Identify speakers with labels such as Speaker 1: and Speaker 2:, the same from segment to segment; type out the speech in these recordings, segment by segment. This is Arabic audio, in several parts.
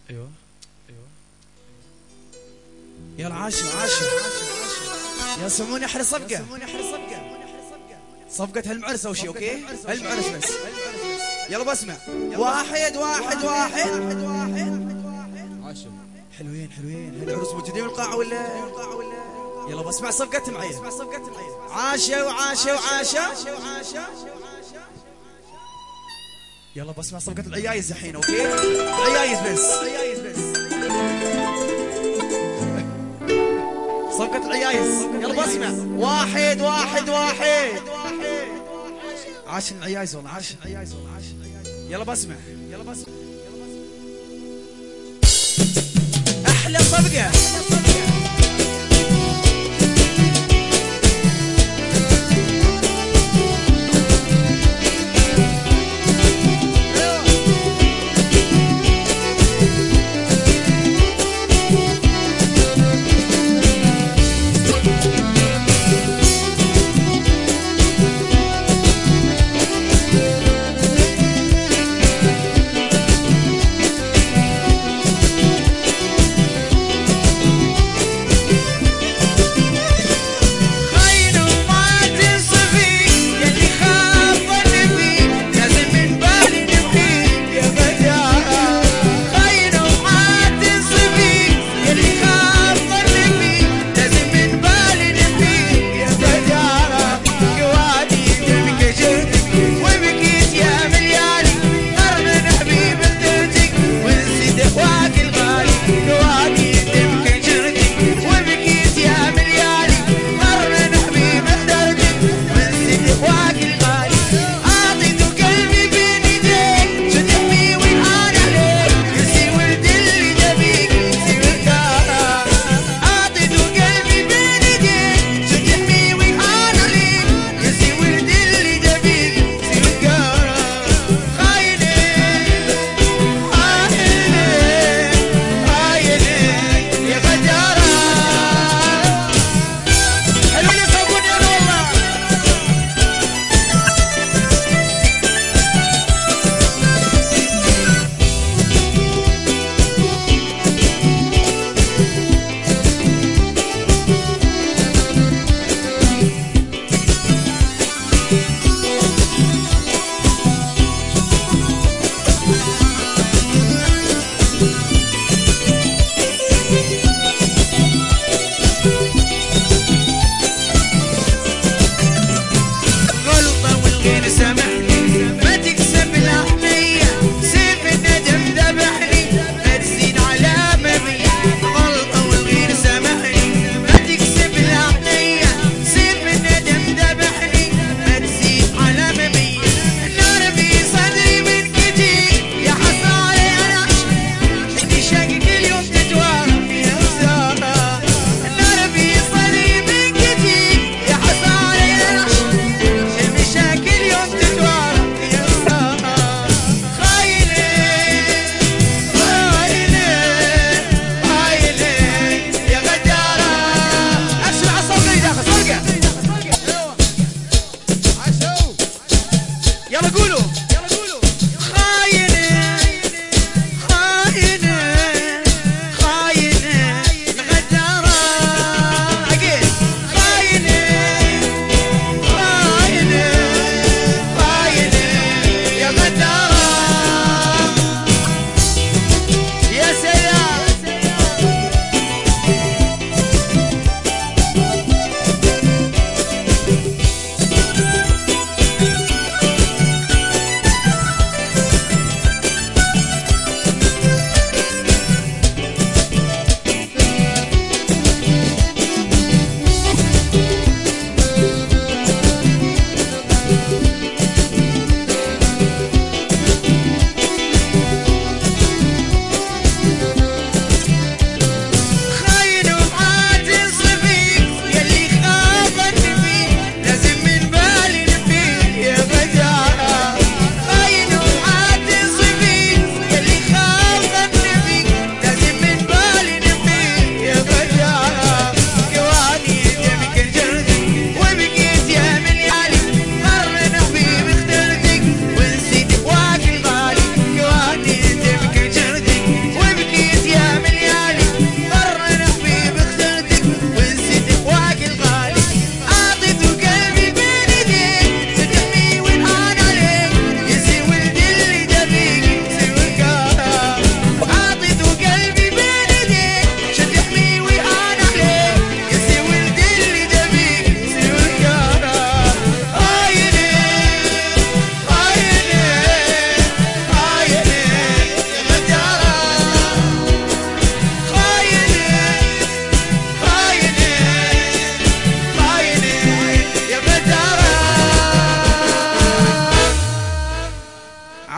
Speaker 1: ايوه يلا عاشر عاشر يا سموني احرص صفقة صفقة هالمعرس او شيء. اوكي هالمعرس بس. يلا بسمع. واحد واحد واحد
Speaker 2: عاشر.
Speaker 1: حلوين حلوين. هالعروس موجودين بالقاعة ولا؟ يلا بسمع صفقة معي. عاشة وعاشة وعاشة. يلا بسمع صفقة العيايز الحين. اوكي عيايز بس. صفقة العيايز. يلا بسمع. واحد واحد واحد. عاشن العيايز والله عاشن. يلا بسمع. احلى صفقة.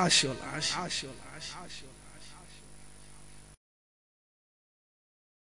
Speaker 1: عاش والله عاش.